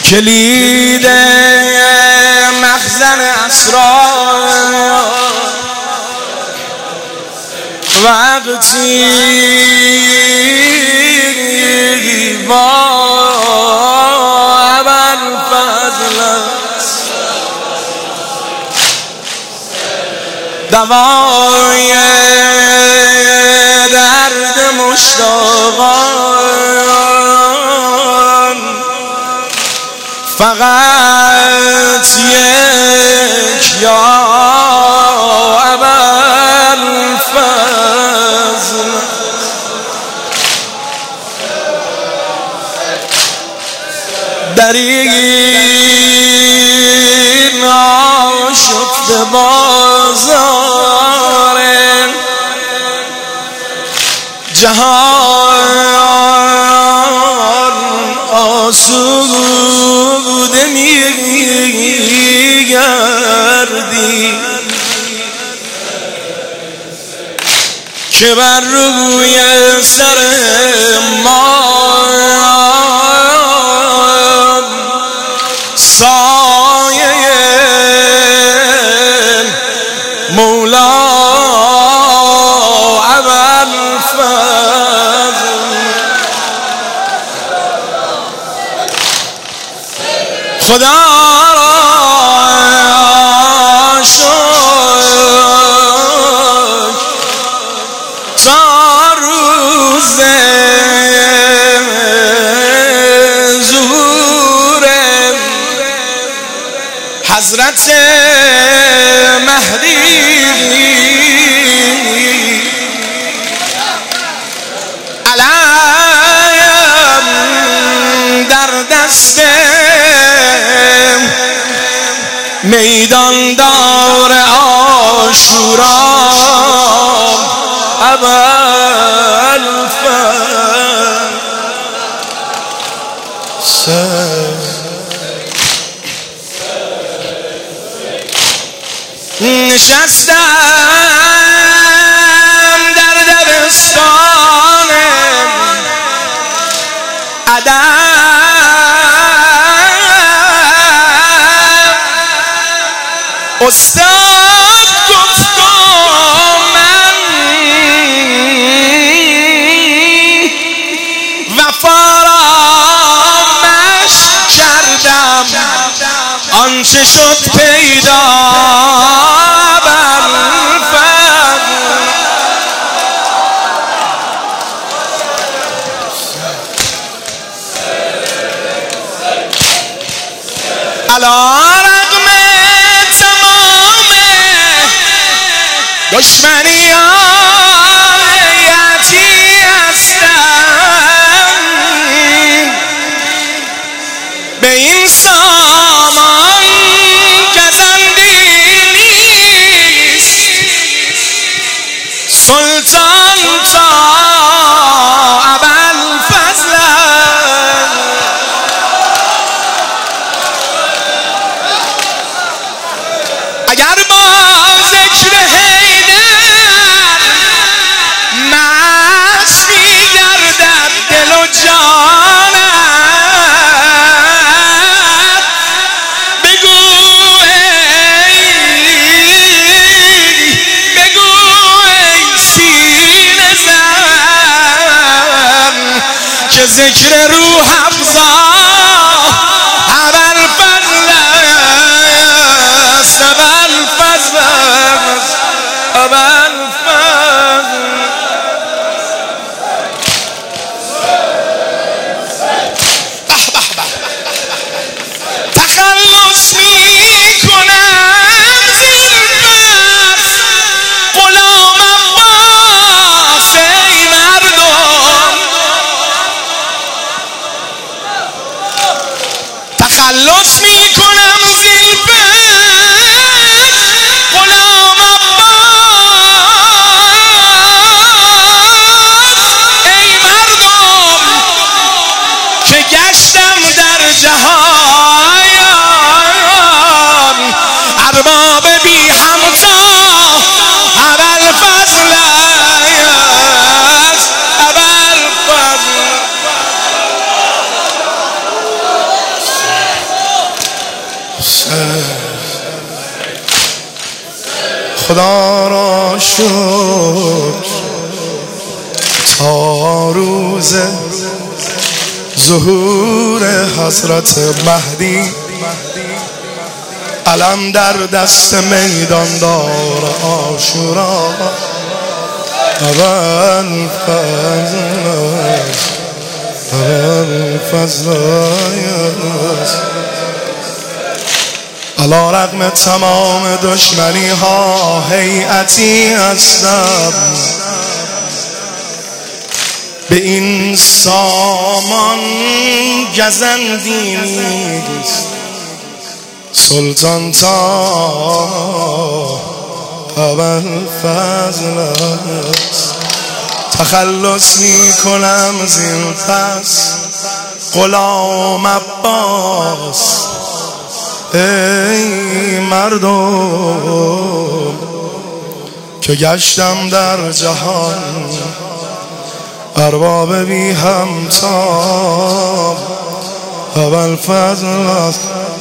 کلید مخزن اسرار وقتی با ابوالفضل دوای درد مشتاقان فقط یک یا ابوالفضل در این آشفته بازار جهان آسوده میگردی که بر روی سر ما سایه مولا ابوالفضل خدا را شکر تا روز ظهور حضرت مهدی علم در دست میدان دار عاشورا ابوالفضل نشستم در دبستان ادب استاد گفت من وفا را مشق کردم آنچه شد پیدا علا رغم تمام دشمنی‌هایتی هستم به این سامان گزندی نیست سلطان تا ابوالفضل اگر با ذکر حیدر مست می‌گردد دل و جانت بگو ای سینه زن که ذکر روح افزا تخلص میکنم زلفت غلام عباس ای مردم تخلص میکنم زلفت غلام عباس ای مردم که گشتم در جهان ارباب بی همتا ابوالفضل ابوالفضل خدا را شکر تا روز ظهور حضرت مهدی علم در دست میدان دار عاشورا اول فضل علا رغم تمام دشمنی ها هیئتی هستم به این سامان گزندی نیست سلطان تا اول فضل است تخلص می کنم زین پس غلام عباس ای مردم که گشتم در جهان ارباب بی همتا اول فضل است